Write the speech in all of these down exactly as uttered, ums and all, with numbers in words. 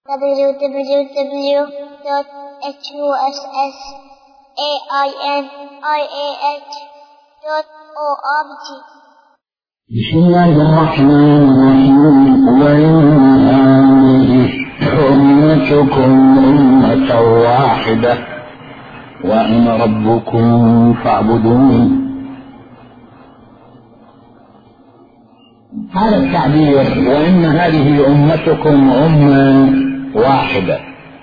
w w w dot h u s s a i n i a h dot org. بسم الله الرحمن الرحيم. وإن هذه أمتكم أمة واحدة وأنا ربكم فاعبدون. هذا التعبير وإن هذه أمتكم أمة واحدة،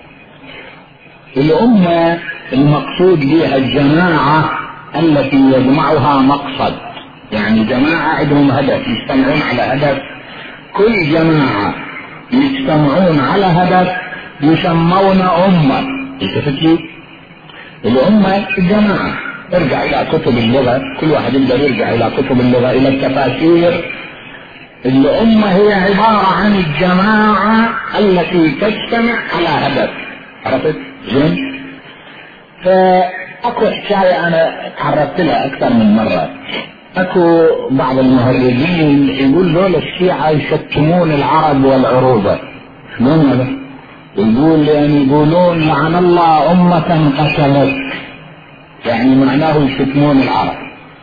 الأمة المقصود بها الجماعة التي يجمعها مقصد، يعني جماعة عندهم هدف يجتمعون على هدف. كل جماعة يجتمعون على هدف يسمون أمة. التفتي الأمة الجماعة. ارجع إلى كتب اللغة، كل واحد يقدر يرجع إلى كتب اللغة إلى التفاسير. الأمة هي عبارة عن الجماعة التي تجتمع على هدف. عرفت؟ زين؟ فأكو حكاية أنا تعرضت لها أكثر من مرة. أكو بعض المهرجين يقول دول الشيعة يشتمون العرب والعروبة. شلون هذا؟ يقول يعني يقولون لعن الله أمة قتلت، يعني معناه يشتمون العرب.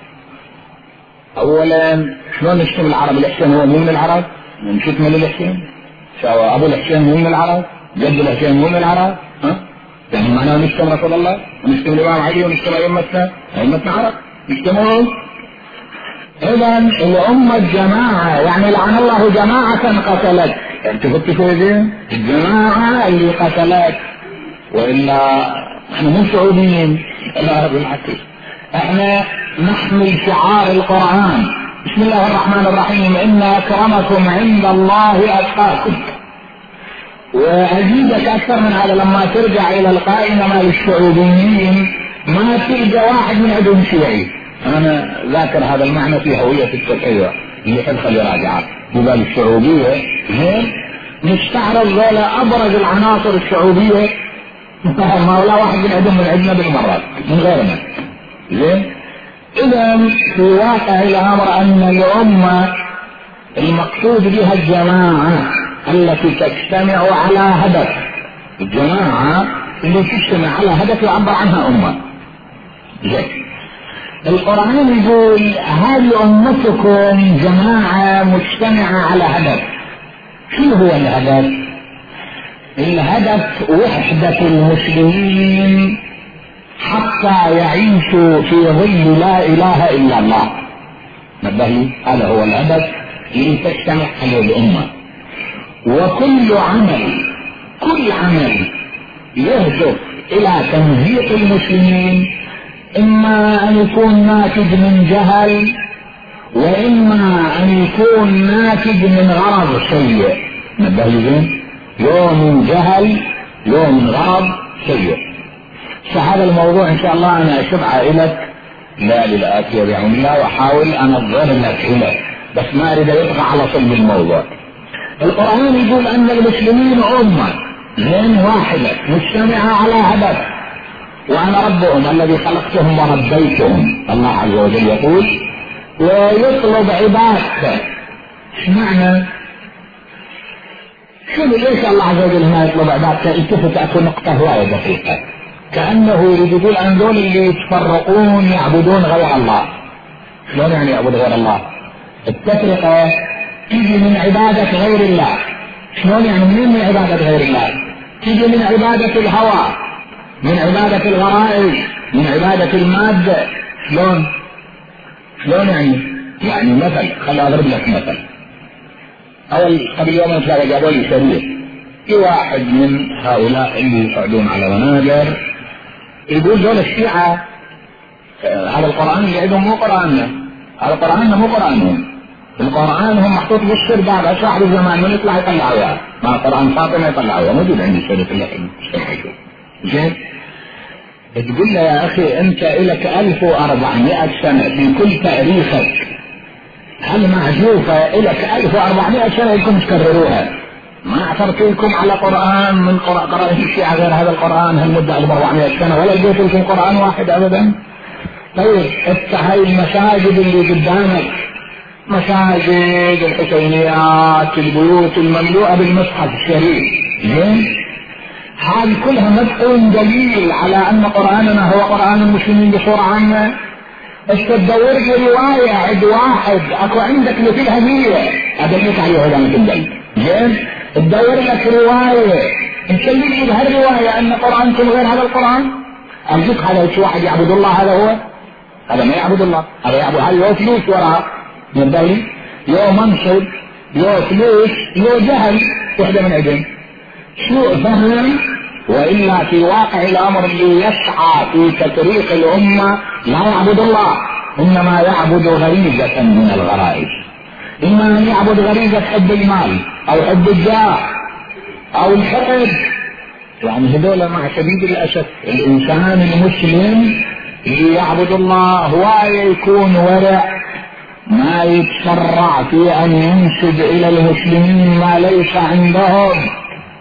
أولا شلون نشتم العرب؟ الحسين هو مو من العرب؟ نشتم الحسين؟ شو أبو الحسين مو من العرب؟ جد الحسين مو من العرب؟ ها؟ يعني معناه نشتم رسول الله ونشتم الإمام علي ونشتم أئمتنا، أئمتنا عرب نشتمهم. إذا الأمة جماعة، يعني لعن الله جماعة قتلت. يعني تفتشوا زين الجماعة اللي قتلت، وإلا احنا مو سعوديين. لا بالعكس، احنا نحمل شعار القرآن. بسم الله الرحمن الرحيم. إن أكرمكم عند الله أتقاكم. وأزيدك أكثر من هذا، لما ترجع إلى القائمة مال السعوديين ما تلقى واحد من عندهم شيعي. أنا ذاكر هذا المعنى في هوية التشيع اللي حدخل يراجعه ببال الشعوبية. زين نستعرض ذولا أبرز العناصر الشعوبية، ما ولا واحد من عندهم من عندنا بالمرات من غيرنا. زين إذا في واقع الأمر أن الأمة المقصود بها الجماعة التي تجتمع على هدف. الجماعة اللي تجتمع على هدف يعبر عنها أمة. زين القرآن يقول هذه أمتكم جماعة مجتمعة على هدف. شو هو الهدف؟ الهدف وحدة المسلمين حتى يعيشوا في ظل لا إله إلا الله. نبهي، هذا هو الهدف اللي تجتمع عليه الأمة. وكل عمل كل عمل يهدف إلى تمزيق المسلمين، إما أن يكون ناتج من جهل، وإما أن يكون ناتج من غرض سيء. نبهي زين، يوم جهل يوم غرض سيء. فهذا الموضوع إن شاء الله أنا أشبع إليك لا للآتية بعون الله، وأحاول أن أظهر لك إليك، بس ما أريد يبقى على صلب الموضوع. القرآن يقول أن المسلمين أمة زين واحدة مجتمعة على هدف، وأنا ربهم الذي خلقتهم وربيتهم. الله عز وجل يقول ويطلب عبادته. ايش معنى؟ شنو ليش الله عز وجل هنا يطلب عبادته؟ التفت اكو نقطة هواية دقيقة، كأنه يريد يقول عن دول اللي يتفرقون يعبدون غير الله. شلون يعني يعبد غير الله؟ التفرقة تيجي من عبادة غير الله. شلون يعني منين من عبادة غير الله؟ تيجي من عبادة الهوى، من عبادة الغرائز، من عبادة المادة. شلون؟ شلون يعني؟ يعني مثل، خلي أضرب لك مثل. أول قبل يومين ثلاثة جابوا لي شريط، في واحد من هؤلاء اللي يقعدون على منابر يقول دول الشيعة هذا القرآن اللي عندهم مو قرآننا، هذا قرآننا مو قرآنهم. القرآن هم محطوط بالسرداب، أشرح بالزمان من يطلع يطلع وياه، مع قرآن فاطمة يطلع وياه، موجود عندي شريط اللي شوف. زين تقول له يا أخي أنت إلك ألف وأربعمائة سنة في كل تاريخك، هل معزوفة إلك ألف وأربعمائة سنة يمكن تكرروها؟ ما اعترت لكم على قرآن من قرآن الشيعة غير هذا القرآن هالمدة ألف وأربعمائة سنة، ولا لقيت لكم قرآن واحد أبدا. طيب هاي المساجد اللي قدامك، مساجد الحسينيات، البيوت المملوءة بالمصحف الشريف، زين؟ هذه كلها ما تكون دليل على ان قرآننا هو قرآن المسلمين بصورة عامة. بس تدور لي رواية عند واحد اكو عندك مثلها مية ادلك عليها ولا ما تدل. زين؟ تدور لك رواية نسلم لي بهالرواية ان قرآنكم غير هذا القرآن. ارجوك هذا شو واحد يعبد الله، هذا هو؟ هذا ما يعبد الله، هذا يعبد هذا له فلوس وراء من الدولة، له منصب، له فلوس، له جهل، وحدة من عدم. شو فهم؟ وإلا في واقع الأمر اللي يسعى في تفريق الأمة لا يعبد الله، إنما يعبد غريزة من الغرائز. إما أن يعبد غريزة حب المال أو حب الجاه أو الحقد. يعني هذول مع شديد الأسف الإنسان المسلم اللي يعبد الله هو يكون ورع، ما يتسرع في أن ينسب إلى المسلمين ما ليس عندهم.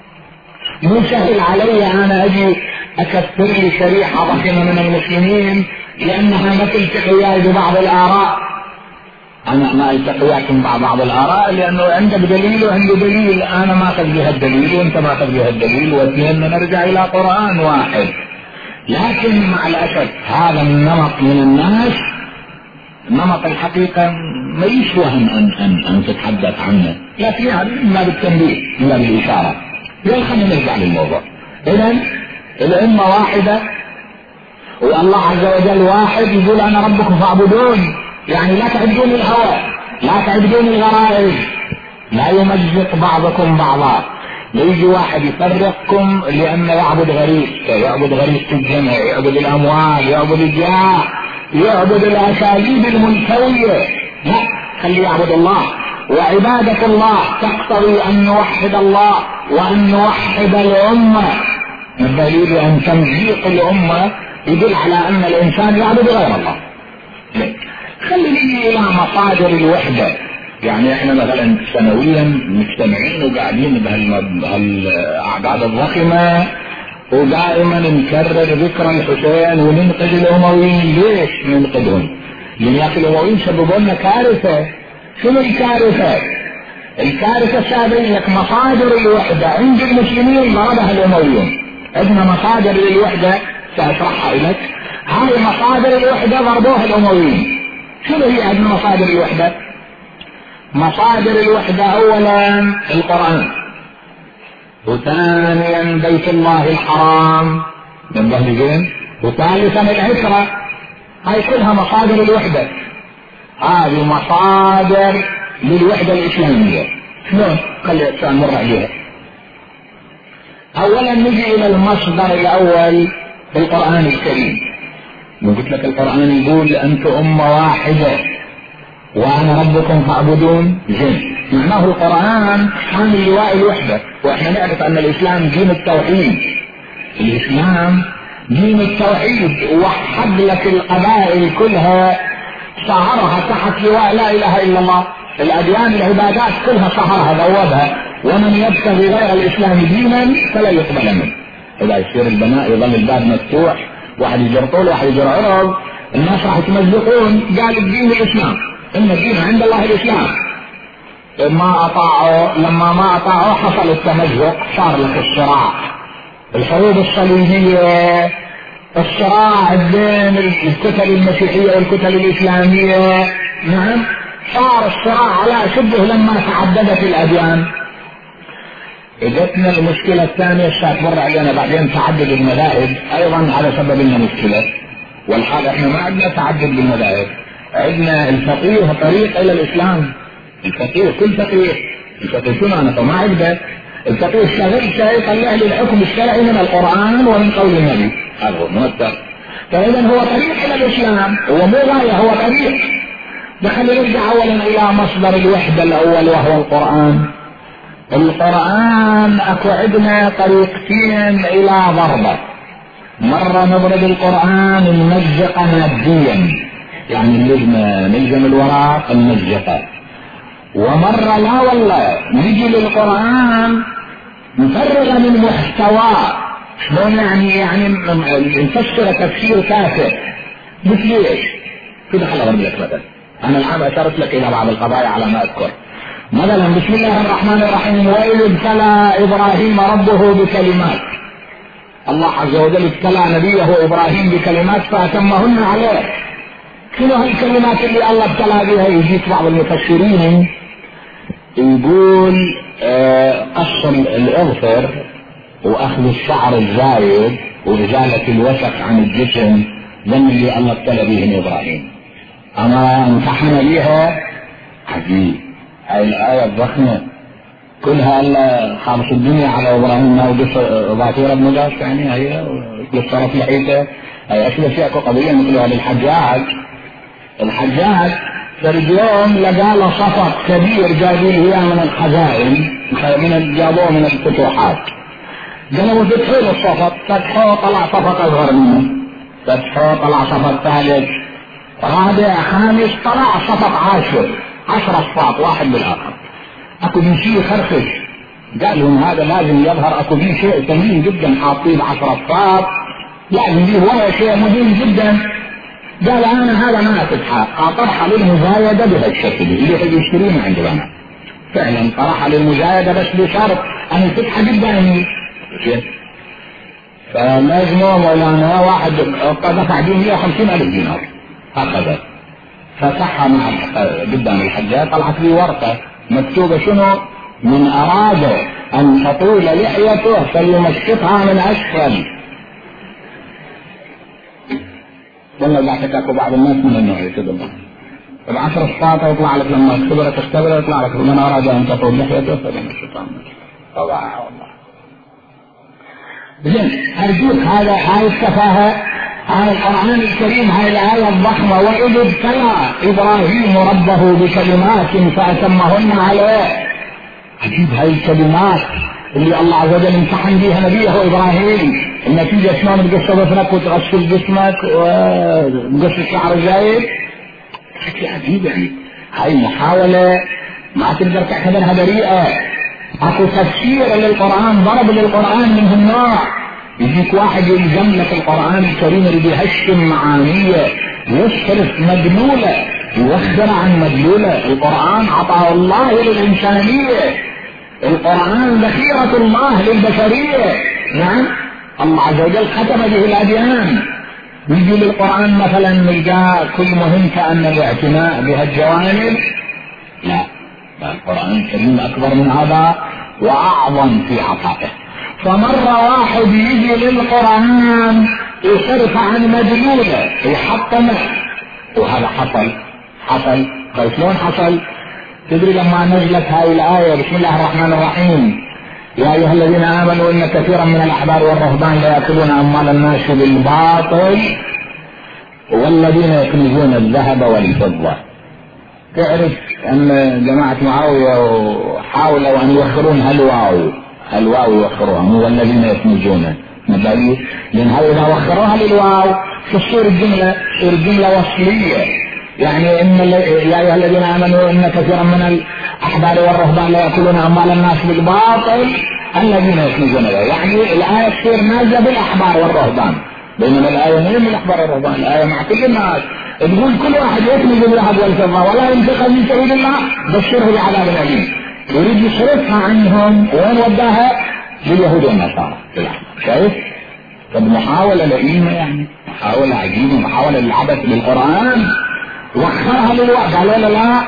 مو سهل علي أنا أجي أكثر لي شريحة ضخمة من المسلمين لأنها ما تلتقي وياي ببعض الآراء. أنا ما ألتقي وياكم مع بعض الآراء لأنه عندك دليل وعنده دليل، أنا ما أخذ بها الدليل وأنت ما أخذ بها الدليل، واثنين نرجع إلى قرآن واحد. لكن مع الأسف هذا النمط من الناس نمط الحقيقة ما يسوى أن, أن, أن تتحدث عنه، لكن هذا ما بالتنبيه ما بالإشارة. يلا خلينا نرجع للموضوع. إذن الأمة واحدة والله عز وجل واحد، يقول أنا ربكم فاعبدون، يعني لا تعبدون الهوى، لا تعبدون الغرائز، لا يمزق بعضكم بعضا. يجي واحد يفرقكم لأنه يعبد غريزته، يعبد غريزة الجمع، يعبد الأموال، يعبد الجاه، يعبد الأساليب المنتوية. لا، خلي يعبد الله. وعبادة الله تقتضي أن نوحد الله وأن نوحد الأمة. الدليل أن تمزيق الأمة يدل على أن الإنسان يعبد غير الله. خلي نيجي إلى مصادر الوحدة. يعني احنا مثلا سنويا مجتمعين وقاعدين بهالأعداد الضخمة ودائما نكرر ذكر الحسين وننقذ الأمويين. ليش ننقذهم؟ لأن يا أخي الأمويين سببوا لنا كارثة. شنو الكارثة؟ الكارثة سابين لك مصادر الوحدة عند المسلمين ضربها الأمويون. عندنا مصادر للوحدة سأشرحها لك. هاي مصادر الوحدة ضربوها الأمويين. شنو هي عندنا مصادر الوحدة؟ مصادر الوحدة أولا القرآن، وثانيا بيت الله الحرام من بهجين، وثالثا العترة. هاي كلها مصادر الوحدة. هذه مصادر للوحدة الإسلامية. شلون؟ خلي نمر عليها. أولا نجي إلى المصدر الأول في القرآن الكريم. قلت لك القرآن يقول أنتم أمة واحدة وأنا ربكم فاعبدون. زين، معناه القرآن حامل لواء الوحدة، وإحنا نعرف أن الإسلام دين التوحيد. الإسلام دين التوحيد، وحد لك القبائل كلها صهرها تحت لواء لا إله إلا الله. الأديان العبادات كلها صهرها ذوبها، ومن يبتغي غير الإسلام دينا فلا يقبل منه. إذا يصير البناء يظل الباب مفتوح، واحد يجر طول واحد يجر عرض، الناس راح يتمزقون. قال الدين الإسلام، إن الدين عند الله الإسلام. ما أطاعوا، لما ما أطاعوا حصل التمزق، صار لك الصراع، الحروب الصليبية، الصراع بين الكتل المسيحية والكتل الإسلامية. نعم، صار الصراع على شبه لما تعددت الأديان. اجتنا المشكلة الثانية ستمر علينا بعدين، تعدد المذاهب أيضا على سبب لنا مشكلة. والحال احنا ما عندنا تعدد بالمذاهب، عندنا الفقيه طريق إلى الإسلام. الفقيه كل فقيه، الفقيه شنو أنا ما عندك. الفقيه اشتغل شيء طلع لي الحكم الشرعي من القرآن ومن قول النبي، هذا هو مؤثر. فإذا هو طريق إلى الإسلام، هو مو غاية، هو طريق. دخل نرجع أولا إلى مصدر الوحدة الأول وهو القرآن. القرآن أكو عندنا طريقتين إلى ضربه. مرة نضرب القرآن نمزقه ماديا، يعني نلزم نلزم الوراق نمزقه. ومرة لا والله نجي للقرآن نفرغ من محتواه. شلون يعني؟ يعني نفسر تفسير كافر. مثل ايش؟ كده خليني اضرب لك مثلا. انا الان اشرت لك الى بعض القضايا على ما اذكر. مثلا بسم الله الرحمن الرحيم وإذ ابتلى إبراهيم ربه بكلمات، الله عز وجل ابتلى نبيه إبراهيم بكلمات فأتمهن عليه. شنو هالكلمات اللي الله ابتلى بها؟ يجيك بعض المفسرين يقول آه قص الأظفر وأخذ الشعر الزايد وإزالة الوسخ عن الجسم، ذن اللي الله ابتلى به إبراهيم. أما امتحن بها عجيب، هاي الآية الضخمة كلها الله خالص الدنيا على إبراهيم، ما وقف ظافير بن جاش يعني هي قصرت لحيته. هي أشبه فيها قضية مثلها للحجاج. الحجاج فرد يوم لقى له صفق كبير جايبين إياه من الخزائن، من جابوه من الفتوحات، قالوا فتحوا له الصفق، فتحوه طلع صفق أصغر منه، فتحوه طلع صفق ثالث رابع خامس، طلع صفق عاشر، عشر أصفاق واحد بالآخر. اكو من شيء خرخش، قال لهم هذا لازم يظهر اكو من شيء ثمين جدا حاطين عشر أصفاق، لازم دي هو شيء مهم جدا. قال انا هذا ما اتحقق، طرح للمزايدة بهالشكل اللي يجي يشتريه عند بنا. فعلا طرح للمزايدة بس بشرط ان الفتحة جدا. فلازم مولانا واحد دفع به مئة وخمسين الف دينار هكذا، فتحها مع قدام الحجاج، طلعت لي ورقة مكتوبة شنو؟ من أراد أن تطول لحيته فليمشطها من أسفل. والله إذا اعتكاكوا بعض الناس من النوع يتدبر العشر الساعة يطلع لك لما اختبرت تختبر يطلع لك من أراد أن تطول لحيته فليمشطها من أسفل. طبعا والله زين. أرجوك هذا هاي التفاهة، هاي القرآن الكريم، هاي الآية الضخمة وإذ ابتلى إبراهيم ربه بكلمات فأتمهن عليه. عجيب هاي الكلمات اللي الله عز وجل امتحن بها نبيه إبراهيم. النتيجة شلون تقص ظفرك وتغسل جسمك وتقص الشعر الزايد؟ شيء عجيب يعني. هاي محاولة ما تقدر تعتبرها بريئة. اكو تفسير للقرآن، ضرب للقرآن من هالنوع. يجيك واحد يلزم لك القرآن الكريم اللي بيهشم معانيه يصرف مدلولة يوخر عن مدلولة. القرآن عطاه الله للإنسانية، القرآن ذخيرة الله للبشرية. نعم الله عز وجل ختم به الأديان. يجي للقرآن مثلا نلقى كل مهم كأن الاعتناء بهالجوانب. لا، القرآن الكريم أكبر من هذا وأعظم في عطائه. فمرة واحد يجي للقرآن يصرف عن مدلولة ويحطمه، وهذا حصل حصل طيب شلون حصل؟ تدري لما نزلت هاي الآية بسم الله الرحمن الرحيم يا أيها الذين آمنوا إن كثيرا من الأحبار والرهبان لا يأكلون أموال الناس بالباطل والذين يكنزون الذهب والفضة. تعرف أن جماعة معاوية حاولوا أن يوخرون هالواو الواو يوخروها، مو الذين يكنزون مبالي، لأن هاي إذا وخروها للواو تصير الجملة تصير الجملة وصلية. يعني إن يا أيها الذين آمنوا إن كثيرا من الأحبار والرهبان لا يأكلون أموال الناس بالباطل الذين يكنزون ذا. يعني الآية تصير نازلة بالأحبار والرهبان، بينما الآية مو من الأحبار والرهبان، الآية مع كل الناس. تقول كل واحد يكنز الذهب والفضة ولا ينفق من سبيل الله بشره بعذاب أليم. يريد يصرفها عنهم، وين وداها؟ لليهود والنصارى. شايف؟ طب محاولة لئيمة يعني، محاولة عجيبة، محاولة للعبث بالقرآن. وخرها للوقت قالوا لا لا.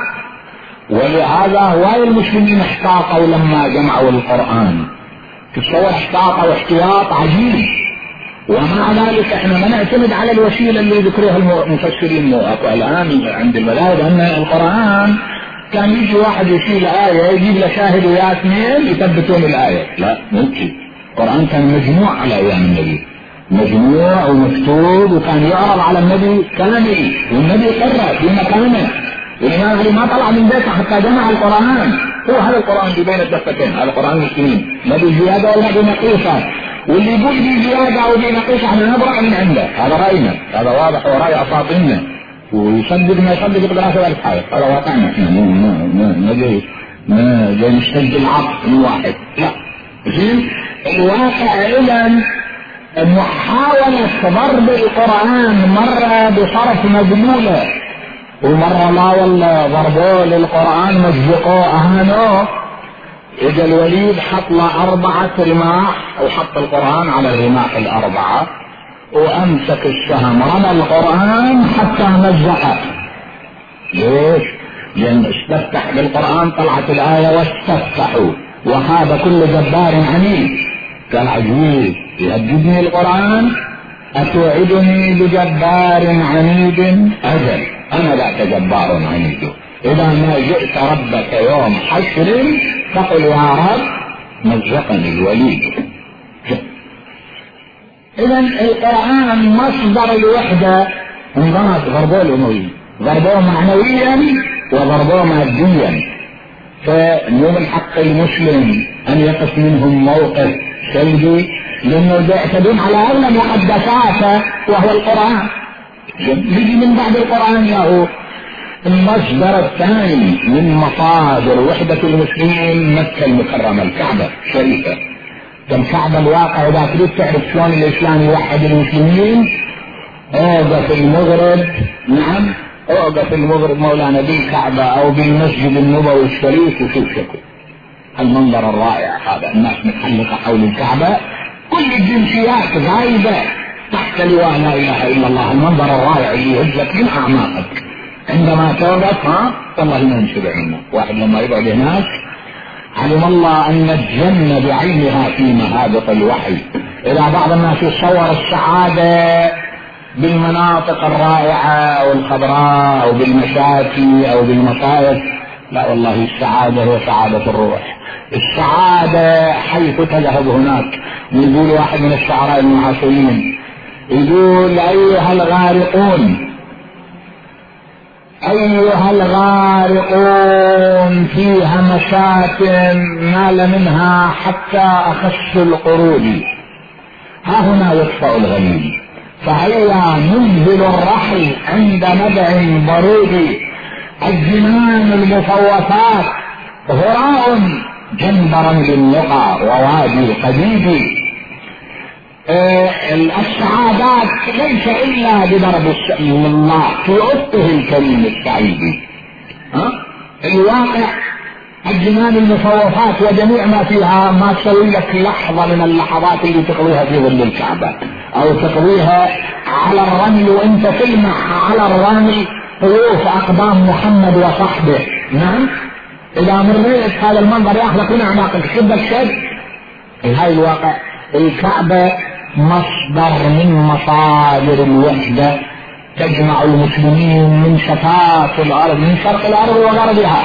ولهذا هواي المسلمين احتاطوا لما جمعوا القرآن. تتصور احتاطوا احتياط عجيب. ومع ذلك احنا ما نعتمد على الوسيلة اللي ذكروها المفسرين الآن عند المذاهب ان القرآن كان يجي واحد يشيل آية يجيب له شاهد ويا اثنين يثبتون الآية. لا ممكن. القرآن كان مجموع على أيام النبي، مجموع ومكتوب، وكان يعرض على النبي كامل، والنبي قرأ في مكانه. والإمام علي ما طلع من بيته حتى جمع القرآن. هو هذا القرآن اللي بين الدفتين، هذا القرآن المسلمين، لا بزيادة ولا بنقيصة. واللي يقول بزيادة أو بنقيصة احنا نبرأ من عنده، هذا رأينا، هذا واضح ورأي أساطيننا. ويصدق ما يصدق بقراءة ذلك حاجة، هذا واقعنا احنا. مو ما ما ما جاي ما جاي نشتد العطف من واحد، لا. زين الواقع إذن محاولة ضرب القرآن مرة بصرف مدلولة ومرة لا والله ضربوه للقرآن مزقوه اهانوه. اجا الوليد حط له اربعة رماح وحط القرآن على الرماح الاربعة وامسك السهم رمى القرآن حتى مزقه. ليش؟ لان استفتح بالقرآن طلعت الآية واستفتحوا وخاب كل جبار عنيد. قال عجيب يهددني القرآن اتوعدني بجبار عنيد؟ اجل انا ذاك جبار عنيد. اذا ما جئت ربك يوم حشر فقل يا رب مزقني الوليد. اذا القرآن مصدر الوحدة. انضمت ضربوه الاموي، ضربوه معنويا وضربوه ماديا. فاليوم الحق المسلم ان يقف منهم موقف سلبي لانه يعتدون على اغلى مقدساته وهو القرآن. يجي من بعد القرآن له المصدر الثاني من مصادر وحدة المسلمين مكة المكرمة الكعبة الشريفة. الكعبة الواقع اذا تريد تعرف شلون الاسلام يوحد المسلمين اوقف المغرب. نعم اوقف المغرب مولانا بالكعبة او بالمسجد النبوي الشريف وشوف شكل المنظر الرائع هذا. الناس متحلقة حول الكعبة، كل الجنسيات غايبة تحت لواء لا اله الا الله. المنظر الرائع اللي يهزك من اعماقك عندما توقف. ها والله ما ينشبع منه. واحد لما يقعد هناك علم الله ان الجنة بعينها في مهابط الوحي. اذا بعض الناس يتصور السعادة بالمناطق الرائعة او الخضراء او بالمشاكي او بالمصايف، لا والله السعادة هي سعادة الروح. السعادة حيث تذهب هناك. يقول واحد من الشعراء المعاصرين يقول ايها الغارقون ايها الغارقون في همسات نال منها حتى اخس القرود، ها هنا يطفأ الغليل فهيا ننزل الرحل عند نبع ضرود. الجنان المفوتات هراء جنبرا للنقى ووادي قديد. آه السعادات ليس الا بضرب الله في عطه الكريم السعيد. ها الواقع الجنان المفوتات وجميع ما فيها ما تسوي لك لحظة من اللحظات اللي تقضيها في ظل الكعبة او تقضيها على الرمل وانت تلمح على الرمل طيوف اقدام محمد وصحبه. نعم اذا مريت هذا المنظر ياخذك من اعماقك شدك شد. هاي الواقع الكعبة مصدر من مصادر الوحدة تجمع المسلمين من شتات الارض من شرق الارض وغربها.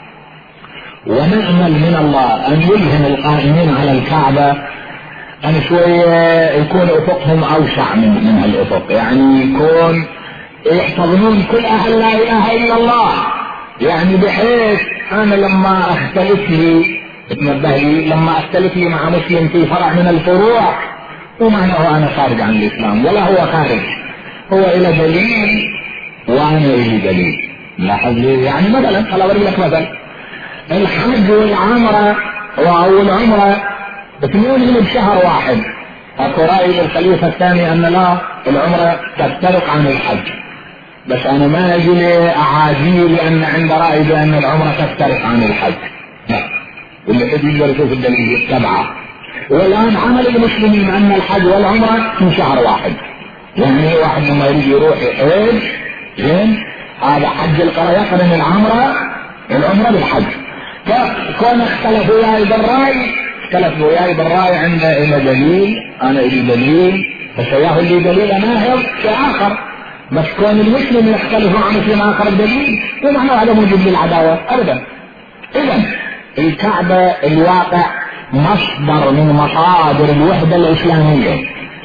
ونأمل من الله ان يلهم القائمين على الكعبة ان شوية يكون افقهم اوسع من من الافق، يعني يكون يحتضنون كل اهل لا اله الا الله. يعني بحيث انا لما اختلف لي اتنبه لي لما اختلف لي مع مسلم في فرع من الفروع ومعناه انا خارج عن الاسلام ولا هو خارج، هو الى دليل وانا الي دليل. لاحظ لي يعني مثلا خل اوري لك مثلا الحج والعمرة او العمرة اثنين بشهر واحد. اكو رأي للخليفة الثاني ان لا العمرة تفترق عن الحج، بس انا ما اجي لي اعاديه لان عند رأي بان العمرة تفترق عن الحج. لا واللي يقدر يشوف الدليل يتبعه. والان عمل المسلمين ان الحج والعمرة في شهر واحد. يعني واحد لما يريد يروح يحج زين هذا حج القرى يقرن العمرة العمرة بالحج. كون اختلفوا وياي بالرأي اختلفوا وياي بالرأي عند الى دليل انا الي دليل فسياه اللي دليل انا هو شيء اخر. بس كون المسلم يختلفوا عنه في اخر الدليل ومعنى هذا موجود للعداوة ابدا. اذا الكعبة الواقع مصدر من مصادر الوحدة الاسلامية.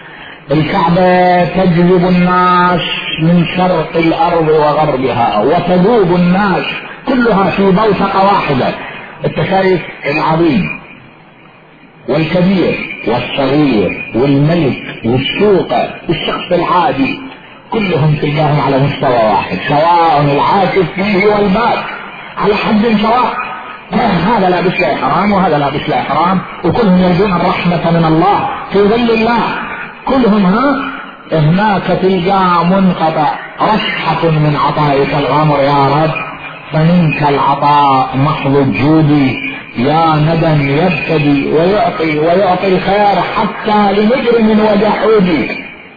الكعبة تجذب الناس من شرق الارض وغربها وتذوب الناس كلها في بوتقة واحدة. التشايف العظيم والكبير والصغير والملك والسوقة والشخص العادي كلهم تلقاهم على مستوى واحد سواء العاكف فيه والباد على حد سواء. هذا لابس له حرام وهذا لابس له حرام وكلهم يرجون الرحمة من الله في ظل الله. كلهم ها هناك تلقاه منقطع، رشحة من عطائك الغامر يا رب، فمنك العطاء محض الجود، يا ندم يبتدي ويعطي ويعطي الخير حتى لمجرم وجحود.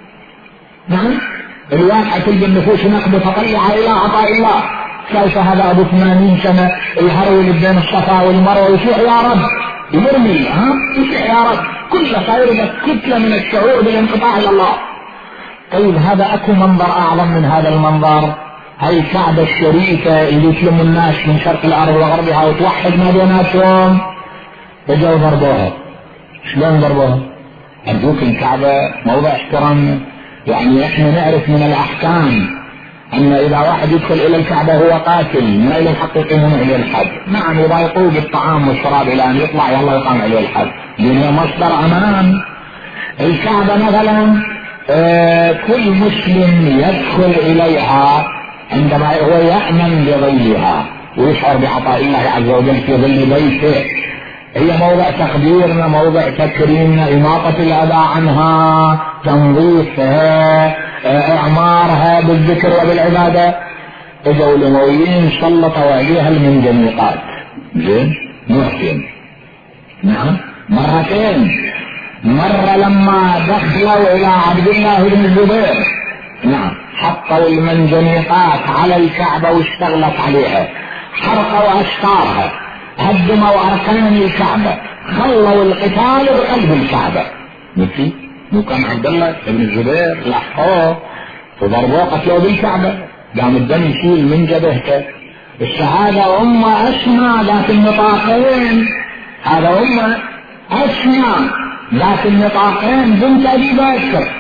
نعم الواقع تلقى النفوس نقد تطلع الى عطاء الله. شايف هذا ابو ثمانين سنة الهرول بين الصفا والمروه يشيع يا رب، يرمي ها يشيع يا رب، كل خير كتلة من الشعور بالانقطاع الى الله. طيب هذا اكو منظر اعظم من هذا المنظر؟ هاي الكعبة الشريفة اللي تلم الناس من شرق الارض وغربها وتوحد ما بيناتهم، اجوا ضربوها. شلون ضربوها؟ ارجوك الكعبة موضع احترام. يعني احنا نعرف من الاحكام ان اذا واحد يدخل الى الكعبة هو قاتل، ما الى الحق يقيمون اليه الحد. نعم يضايقوه بالطعام والشراب الى ان يطلع يلا يقام عليه الحد، لانه مصدر امان. الكعبة مثلا آه كل مسلم يدخل اليها عندما هو يأمن بظلها ويشعر بعطاء الله عز وجل في ظل بيته. هي موضع تقديرنا، موضع تكريمنا، إماطة الأذى عنها، تنظيفها، إعمارها بالذكر وبالعبادة. إجوا الأمويين سلطوا عليها المنجنيقات. زين مرتين. نعم مرتين. مرة لما دخلوا إلى عبد الله بن الزبير، نعم حطوا المنجنيقات على الكعبة واشتغلت عليها، حرقوا أشكارها، هدموا أركان الكعبة، خلوا القتال بقلب الكعبة. مثل مو كان عبد الله بن الزبير لحقوه وضربوه قتلوه بالكعبة، قام الدم يشيل من جبهته. الشهادة أمة أسمى ذات النطاقين، هذا أمة أسمى ذات النطاقين بنت أبي بكر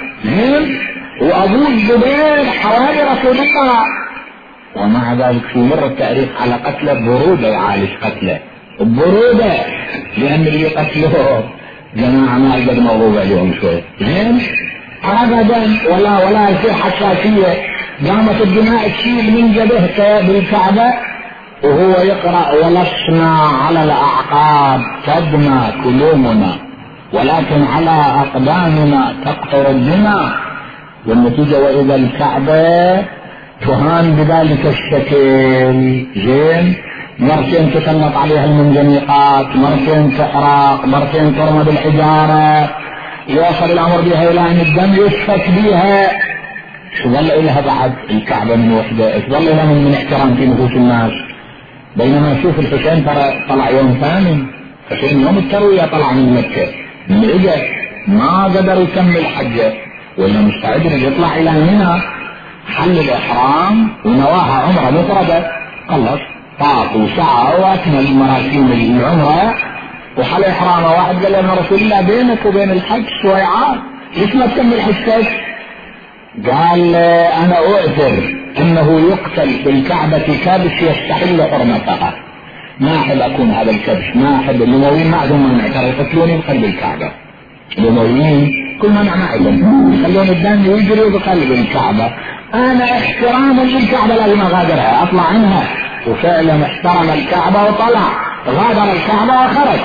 وأبو الزبير حوالي رسول الله، ومع ذلك في مر التاريخ على قتله برودة يعالج قتله برودة، لأن اللي قتلوه جماعة ما أقدر موضوع عليهم شوي زين أبدا، ولا ولا في حساسية. قامت الدماء تشيل من جبهته بالكعبة وهو يقرأ ولسنا على الأعقاب تدمى كلومنا ولكن على أقدامنا تقطر الدماء. والنتيجة وإذا الكعبة تهان بذلك الشكل. زين مرتين تسلط عليها المنجنيقات، مرتين تحرق، مرتين ترمى بالحجارة، يوصل الأمر بها إلى أن الدم يسفك بها. شو ظل إلها بعد الكعبة من وحدة؟ ايش ظل لها من, من احترام في نفوس الناس؟ بينما شوف الحسين ترى طلع يوم ثاني، حسين يوم التروية طلع من مكة، من إجا ما قدر يكمل حجه ولا مستعد ان يطلع الى منى، حل الاحرام ونواها عمره مفرده، خلص طاف وسعى واكمل مراسيم العمره وحل احرامه. واحد قال له رسول الله بينك وبين الحج سويعات، ليش ما تكمل حجتك؟ قال انا اؤثر انه يقتل في الكعبه كبش يستحل حرمتها، ما احب اكون هذا الكبش، ما احب الامويين ما عندهم منع ترى يقتلوني بقلب الكعبه. الامويين كل ما نعمل يخلون الدم يجري بقلب الكعبة، انا احتراما للكعبة لازم اغادرها اطلع عنها. وفعلا احترم الكعبة وطلع غادر الكعبة وخرج.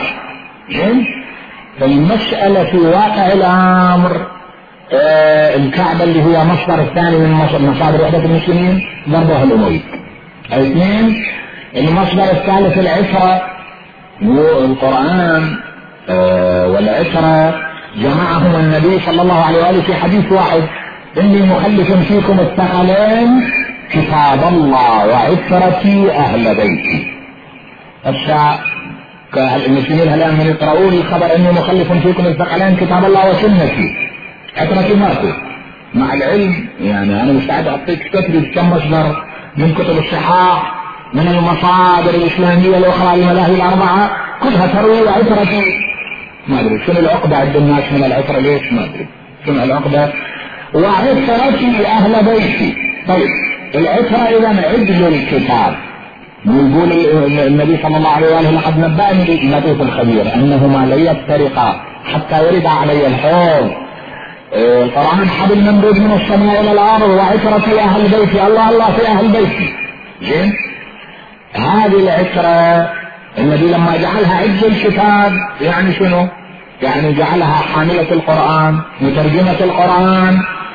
فالمسألة في واقع الامر آه الكعبة اللي هي مصدر الثاني من مصادر وحدة المسلمين ضربها الاموي. اثنين المصدر الثالث العشرة والقرآن آه والعشرة جمعهم النبي صلى الله عليه وآله في حديث واحد: إني مخلف فيكم الثقلين كتاب الله وعترتي أهل بيتي. الشعب المسلمين الآن من يقرؤون الخبر إني مخلف فيكم الثقلين كتاب الله وسنتي، عترتي ماكو. مع العلم يعني أنا مستعد أعطيك كتب كم مصدر من كتب الصحاح من المصادر الإسلامية الأخرى المذاهب الأربعة كلها تروي عترتي. ما أدري شنو العقدة عند الناس من العترة، ليش ما أدري شنو العقدة. وعترتي أهل بيتي. طيب العترة إذا عدل الكتاب، ويقول النبي صلى الله عليه وآله: لقد نبأني اللطيف الخبير أنهما لن يفترقا حتى يرد علي الحوض. القرآن حبل ممدود من السماء إلى الأرض، وعترتي أهل بيتي، الله الله في أهل بيتي. زين هذه العترة النبي لما جعلها عز الكتاب يعني شنو؟ يعني جعلها حاملة القرآن، مترجمة القرآن،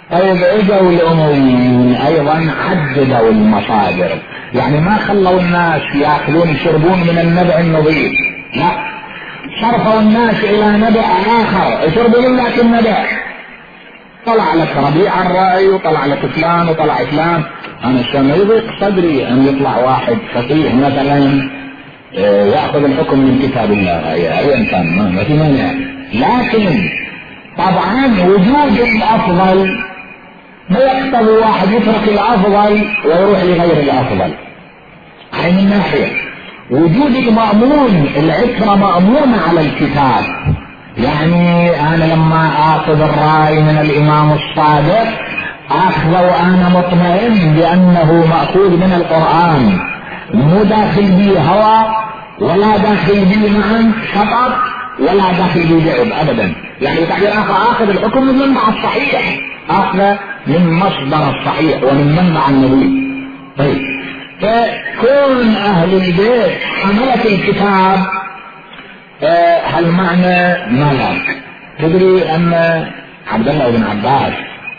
طيب اجوا الامويين ايضا حددوا المصادر، يعني ما خلوا الناس ياكلون يشربون من النبع النظيف، لا، صرفوا الناس الى نبع اخر يشربوا من ذاك النبع. طلع لك ربيع الرأي وطلع لك فلان وطلع فلان. انا الشام يضيق صدري ان يطلع واحد فقيه مثلا ياخذ الحكم من كتاب الله، اي انسان ما في مانع، لكن طبعا وجود الافضل ما يقتضي واحد يترك الافضل ويروح لغير الافضل. هاي من ناحيه. وجود المأمون، العترة مأمونة على الكتاب، يعني انا لما اخذ الرأي من الامام الصادق اخذ وانا مطمئن بانه مأخوذ من القرآن، مو داخل بي هوى ولا داخل بي معا خطأ ولا داخل بي لعب ابدا. يعني تعبير اخر اخذ الحكم من منبع الصحيح، اخذ من مصدر الصحيح ومن منبع النبي. طيب فكون اهل البيت حملة الكتاب آه هل معنى ملك؟ تدري ان عبد الله بن عباس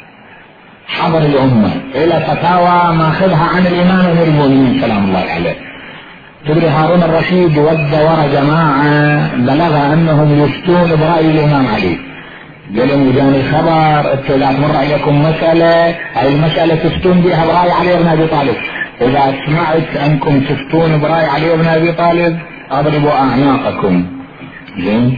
حضر الامه الى فتاوى ماخذها عن الامام امير المؤمنين سلام الله عليه. تدري هارون الرشيد ود ورا جماعه بلغ انهم يفتون براي الامام علي، قال لهم جاني خبر انتوا لا تمر عليكم مساله، هاي المساله تفتون بها براي علي بن ابي طالب، اذا سمعت انكم تفتون براي علي بن ابي طالب اضربوا اعناقكم. زين؟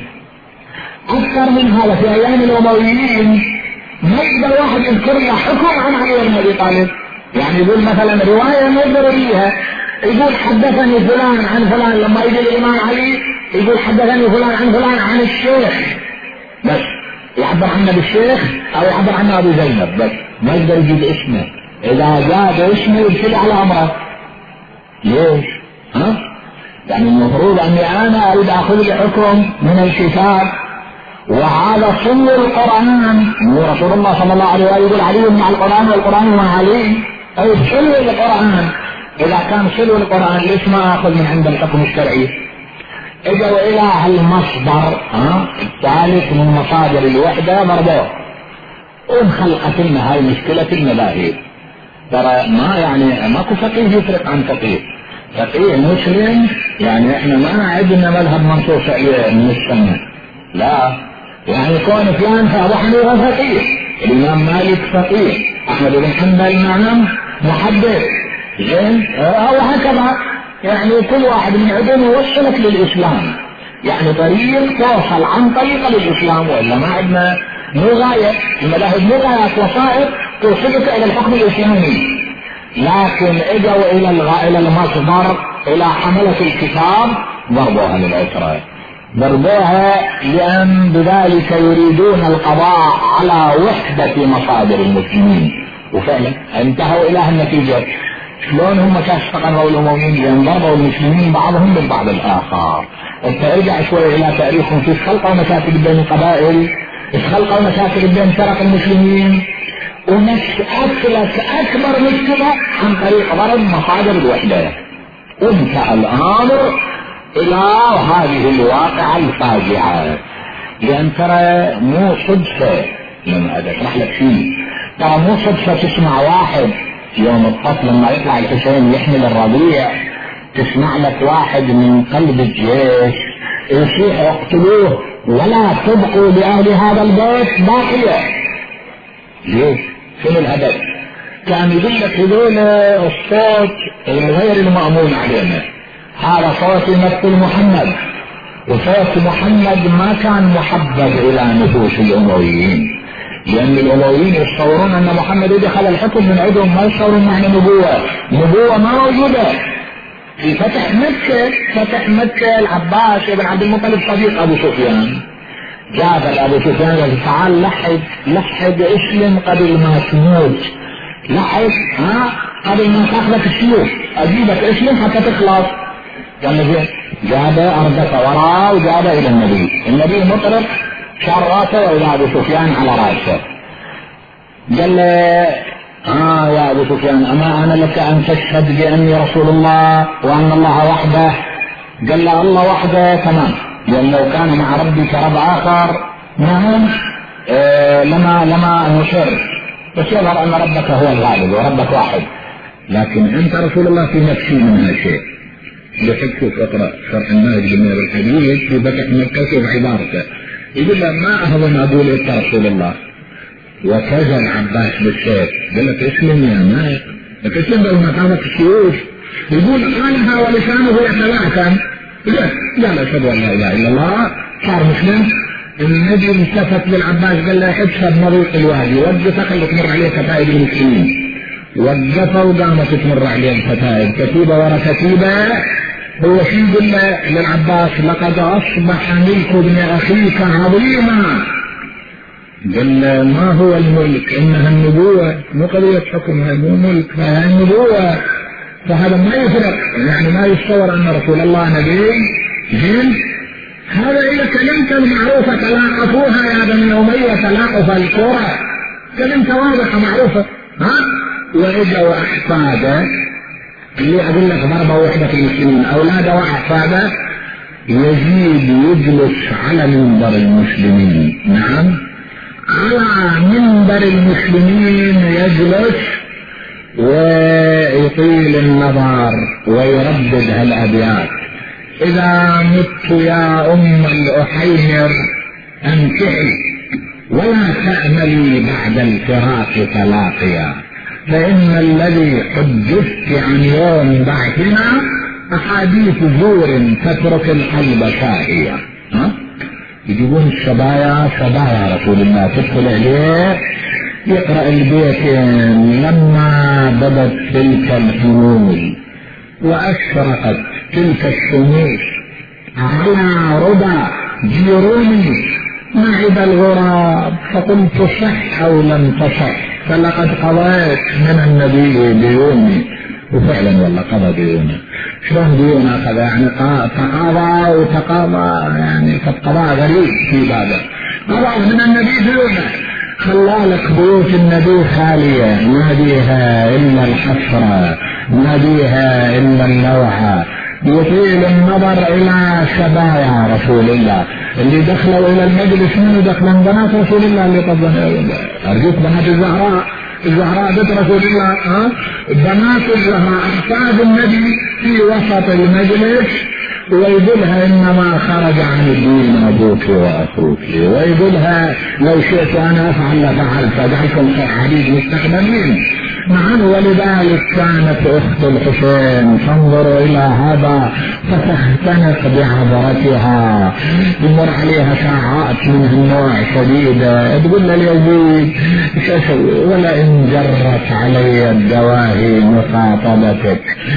اكثر من هذا في ايام الامويين ما يقدر واحد يذكر له حكم عن علي بن ابي طالب، يعني يقول مثلا روايه ما يقدر فيها، يقول حدثني فلان عن فلان، لما يجي الامام علي يقول حدثني فلان عن فلان عن الشيخ، بس يعبر عنه بالشيخ او يعبر عنه ابو زينب، بس ما يقدر يجيب اسمه، اذا زاد اسمه يبتدي على امره. ليش؟ ها؟ يعني المفروض اني انا اريد اخذ الحكم من الكتاب، وهذا سن القرآن، رسول الله صلى الله عليه وسلم يقول علي مع القرآن والقرآن مع علي، أي سلو القرآن. إذا كان سلو القرآن ليش ما أخذ من عند الحكم الشرعي؟ إجوا إلى المصدر ها الثالث من مصادر الوحدة ضربوه، وانخلقت لنا هاي مشكلة المذاهب. ترى ما يعني ماكو فقيه يفرق عن فقيه، فقيه مسلم يعني احنا ما عندنا مذهب منصوص عليه من السنة، لا، يعني كون فلان فأبو حنيفة فقيه، الإمام مالك فقيه، أحمد بن حنبل نعم محدث، زين؟ أو هكذا، يعني كل واحد من عندهم يوصلك للإسلام، يعني طريق توصل عن طريق للإسلام، وإلا ما عندنا مو غاية، المذاهب مو غاية وسائط توصلك إلى الحكم الإسلامي. لكن إجوا إلى إلى المصدر إلى حملة الكتاب ضربوها للعترة، ضربوها لأن بذلك يريدون القضاء على وحدة مصادر المسلمين، وفعلا انتهوا إلى النتيجة. شلون هم كاشفقوا الأمويين؟ لأن ضربوا المسلمين بعضهم بالبعض الآخر. انت ارجع شوي إلى تاريخهم، في خلقوا مشاكل بين القبائل، خلقوا مشاكل بين فرق المسلمين، ونشأت لك أكبر مشكلة عن طريق ضرب مصادر الوحدة، وانتهى الأمر إلى هذه الواقعة الفاجعة. لأن ترى مو صدفة لما أشرح لك فيه، ترى مو صدفة تسمع واحد يوم الطفل لما يطلع الحسين يحمل الربيع، تسمع لك واحد من قلب الجيش يصيح اقتلوه ولا تبقوا لأهل هذا البيت باقية. ليش؟ شنو الهدف؟ كان يقول لك هذول الصوت غير المأمون علينا، هذا صوت يمثل محمد، وصوت محمد ما كان محبب الى نفوس الامويين، لان الامويين يتصورون ان محمد دخل الحكم من عندهم، ما يتصورون معنى نبوة، نبوة ما موجودة. في فتح مكة، فتح مكة العباس ابن عبد المطلب صديق ابو سفيان، جاب ابو سفيان قال تعال لحد لحد اسلم قبل ما تموت، لحد ها قبل ما تاخذك السيوف، اجيبك اسلم حتى تخلص. قال له جاب أردف وراء وجاب إلى النبي، النبي مطرق شعر راسه وإلى أبو سفيان على راسه. قال له آه يا أبو سفيان أما أنا لك أن تشهد بأني رسول الله وأن الله وحده؟ قال له الله وحده تمام، لأن لو كان مع ربك رب آخر نعم آه لما لما نشر، بس يظهر أن ربك هو الغالب وربك واحد. لكن أنت رسول الله في نفسي منها شيء. بحكي اقرأ شرح النهج من الحديث في فتح مكة في عبارته يقول له ما أهضم أقول إنت رسول الله. وكذا العباس بالسيف قال لك اسلم يا مالك لك اسلم لو ما قامت السيوف. يقول قالها ولسانه يتلعثم قال أشهد أن لا إله إلا الله صار مسلم. النبي التفت للعباس قال له احبس بمضيق الوادي وقفه خلي تمر عليه كتائب المسلمين. وقفه وقامت تمر عليه الكتائب كتيبه ورا كتيبه. هو شو يقول له للعباس لقد اصبح ملك ابن اخيك عظيما. قال له ما هو الملك انها النبوه مو قضيه حكمها مو ملك فهي النبوه. فهذا ما يفرق يعني ما يتصور ان رسول الله نبي جن. هذا إذا كلمة المعروفة تلاقفوها يا بني أمية تلاقف الكرة كلمة واضحة معروفة ها. وإجوا أحفاده اللي أقول لك ضربة وحدة في المسلمين أولاده وأحفاده يزيد يجلس على منبر المسلمين. نعم على منبر المسلمين يجلس ويطيل النظر ويردد هالأبيات. إذا مت يا أم الأحير أنتعي ولا تأملي بعد الفراق تلاقيا فإن الذي حدثت عن يوم بعثنا أحاديث زور تترك القلب ساهيا. ها؟ يجيبون الشبايا شبايا رسول الله تدخل عليه يقرأ البيتين لما بدت تلك الحلول وأشرقت تلك الشموس على ربع جيروني معد الغراب فقلت صح أو لم تصح فلقد قضيت من النبي ديوني. وفعلا والله قضى ديونه. شلون ديونه أخذ يعني تقاضى وتقاضى يعني فالقضاء غريب في بابه. قضى من النبي ديونه خلالك بيوت النبي خالية ما بيها إلا الحسرة ما بيها إلا اللوحة. يطيل النظر إلى شبايا رسول الله اللي دخلوا إلى المجلس منه دخلا بنات رسول الله اللي قبضنا أرجوك بنات الزهراء الزهراء بنت رسول الله ها بنات الزهراء أحفاد النبي في وسط المجلس ويقولها إنما خرج عن الدين أبوك وأخوك ويقولها لو شئت أنا أفعل لفعلت فجعلكم حديث مستقبلين. نعم ولذلك كانت أخت الحسين تنظر إلى هذا فتختنق بعبرتها يمر عليها ساعات من النوع شديدة تقول لليزيد ولئن جرت علي الدواهي مخاطبتك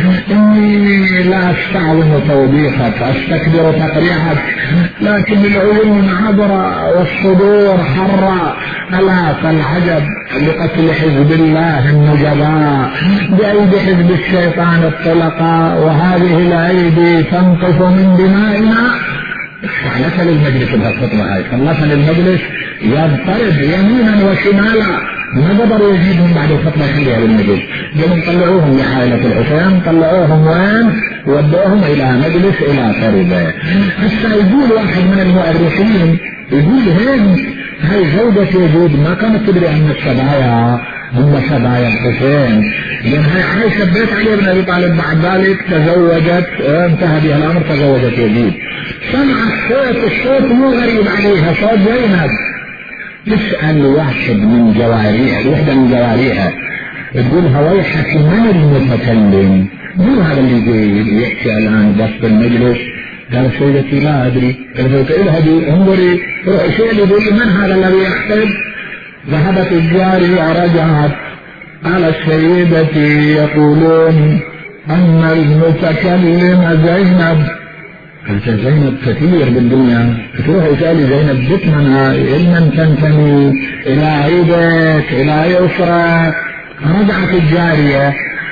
إني لا أستعظم توبيخك أستكبر تقريعك لكن العيون عبرة والصدور حرة. ألا فالعجب لقتل حزب الله النجباء بأيدي حزب الشيطان الطلقاء وهذه الأيدي تنقص من دمائنا. خلص للمجلس بهالخطبة هاي خلص للمجلس يضطرب يمينا وشمالا ما قدروا يزيدهم بعد الخطبة خليها للمجلس. قالوا طلعوهم لعائلة الحسين طلعوهم وين ودوهم إلى مجلس إلى فريدة. هسه يقول واحد من المؤرخين يقول هين هاي زوجة يزيد ما كانت تدري أن الشبايا هم شبايا الحسين لأن هاي عايشة بيت علي بن أبي طالب بعد ذلك تزوجت انتهى بها الأمر تزوجت يزيد. سمعت صوت الصوت مو غريب عليها صوت زينب. تسأل واحد من جواريها واحدة من جواريها تقولها ويحك من المتكلم مو هذا اللي يحكي الآن بس بالمجلس. قال سيدتي لا أدري. قالت اذهبي انظري روحي شيء يقول من هذا الذي يحتج. ذهبت الجارية رجعت على سيدتي يقولون أن المتكلم زينب. قلت زينب كثير بالدنيا تروح يسألي زينب بتمنى إن تنتمي إلى عيدك إلى يسرك. رجعت الجارية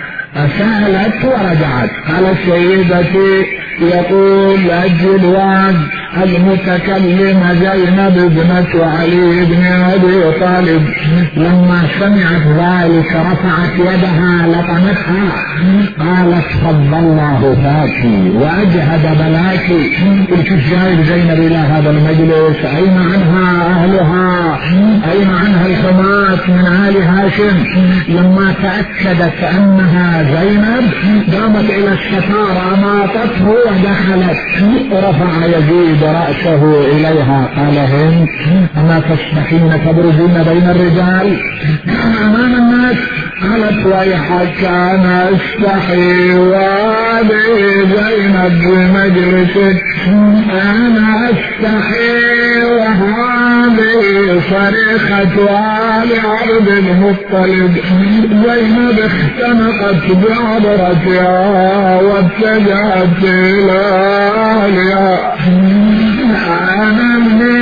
سألت ورجعت قالت سيدتي يقول أجل واد المتكلم زينب ابنة علي بن أبي طالب لما سمعت ذلك رفعت يدها لطمتها قالت فضل الله فاكي وأجهد بلاكي. قلت جايب زينب إلى هذا المجلس أين عنها أهلها أين عنها الحماة من آل هاشم لما تأكدت أنها زينب قامت إلى الستار أماطته ودخلت ورفع يزيد رأسه إليها قال هند أما تستحين تبرزين بين الرجال أمام الناس؟ قالت ويحك أنا أستحي وهذه زينب بمجلسك أنا أستحي وهذه صريخة آل عبد المطلب زينب اختنقت بعبرتها واتجهت إلى أهلها أنا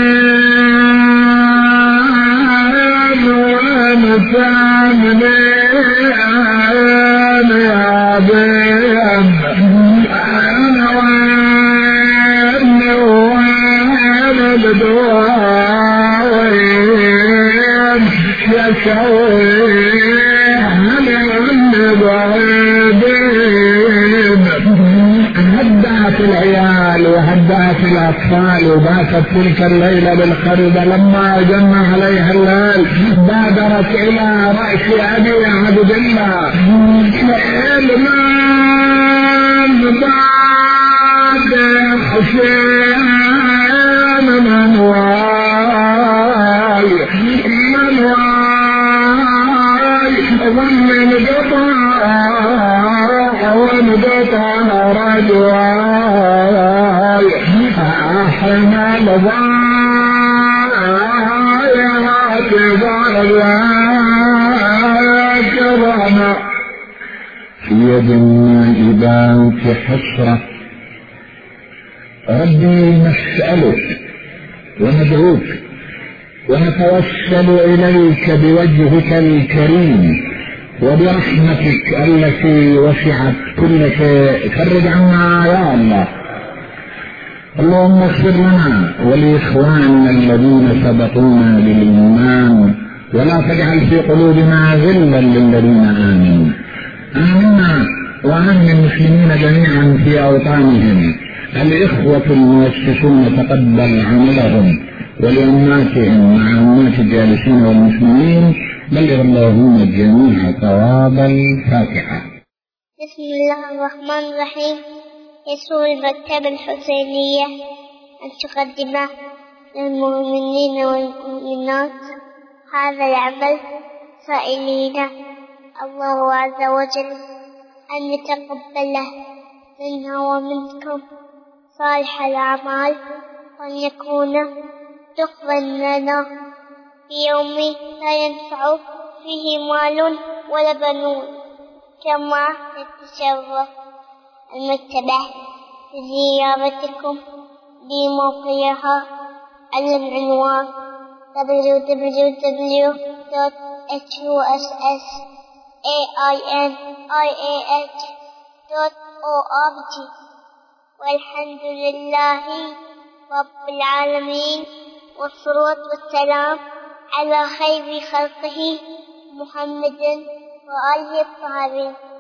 منين وأنا تعملين يا بيم أنا وين وين بدوين يا شوي أنا بعيدين هدأت العيال وهدأت الأطفال وباتت تلك الليلة بالخربة لما جن عليها الليل بادرت إلى رأس أبي عبد الله علمان بعد حسين من واي من واي ومن قطع ومقطع رجواي أحمل ضايعات ضايعات كرامة في يد النائبات حسرة ربي نسألك وندعوك ونتوسل إليك بوجهك الكريم وبرحمتك التي وسعت كل شيء فرج عنا يا الله. اللهم اغفر لنا ولإخواننا الذين سبقونا بالإيمان ولا تجعل في قلوبنا غلا للذين آمنوا. آمنا وآمن المسلمين جميعا في أوطانهم. الإخوة المؤسسون تقبل عملهم ولأماتهم مع أمات الجالسين والمسلمين. بلغ اللهم الجميع ثواب الفاتحة. بسم الله الرحمن الرحيم. يسر المكتبة الحسينية أن تقدم للمؤمنين والمؤمنات هذا العمل سائلين الله عز وجل أن يتقبله منا ومنكم صالح الأعمال وأن يكون دخلا لنا في يوم لا ينفع فيه مال ولا بنون. كما نتشرف المكتبة بزيارتكم بموقعها على العنوان دبليو دبليو دبليو دوت إتش يو إس إس إيه آي إن آي إيه إتش دوت أو آر جي. والحمد لله رب العالمين والصلاة والسلام على خير خلقه محمد وآله الطاهرين.